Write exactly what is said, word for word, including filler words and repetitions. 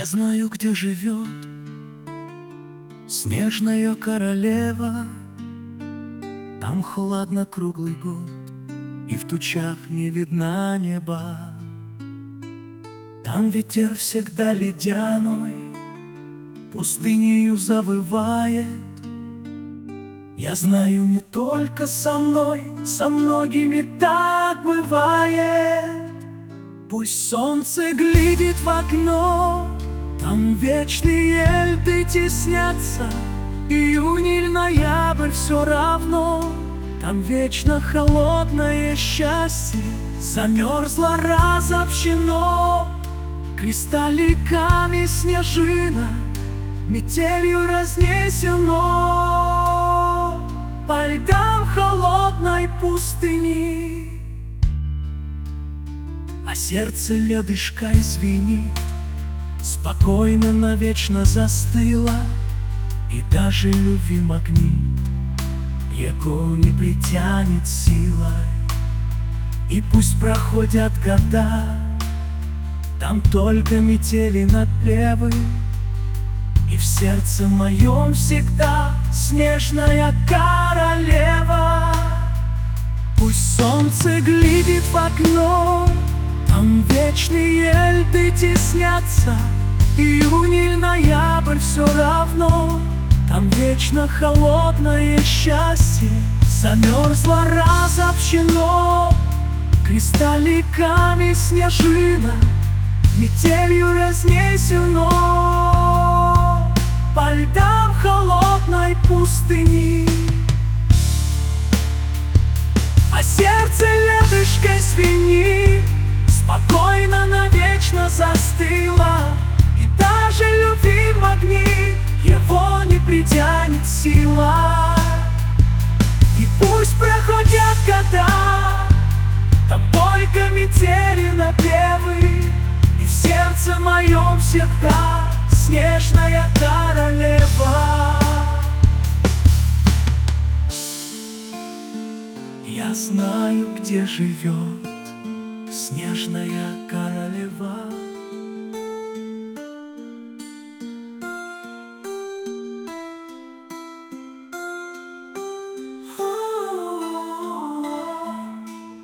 знаю, где живет снежная королева. Там холодно круглый год, и в тучах не видно неба. Там ветер всегда ледяной пустынею завывает. Я знаю, не только со мной, со многими так бывает. Пусть солнце глядит в окно, там вечные льды теснятся. Июнь или ноябрь все равно, там вечно холодное счастье. Замерзло, разобщено кристалликами снежина, метелью разнесено по льдам холодной пустыни. А сердце ледышкой звенит, спокойно навечно застыло, и даже любви магнит его не притянет силой. И пусть проходят года, там только метели напевы, и в сердце моем всегда снежная королева. Пусть солнце глядит в окно, там вечные льды теснятся. Июнь или ноябрь все равно, там вечно холодное счастье. Замерзло, разобщено кристалликами снежина, метелью разнесено по льдам холодной пустыни. А сердце ледышкой звенит, спокойно навечно застыло, и даже любви магнит его не притянет сила. И пусть проходят года, там только метели напевы, и в сердце моем всегда снежная королева. Я знаю, где живет снежная королева.